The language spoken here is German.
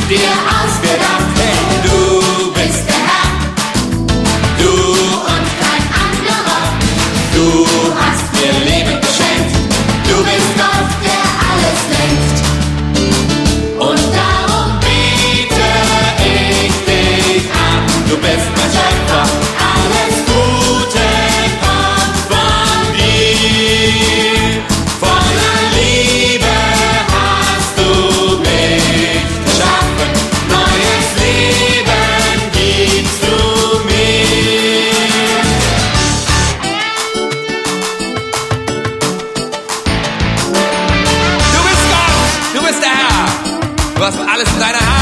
dir ausgedacht. Hey, du bist der Herr, du und kein anderer. Du hast mir Leben geschenkt, du bist Gott, der alles lenkt. Und darum biete ich dich an, du bist mein Schöpfer, alles Gute kommt von dir. Voller Liebe hast du mich geschaffen, neues Leben gibst du mir. Du bist Gott, du bist der Herr. Du hast alles in deiner Hand.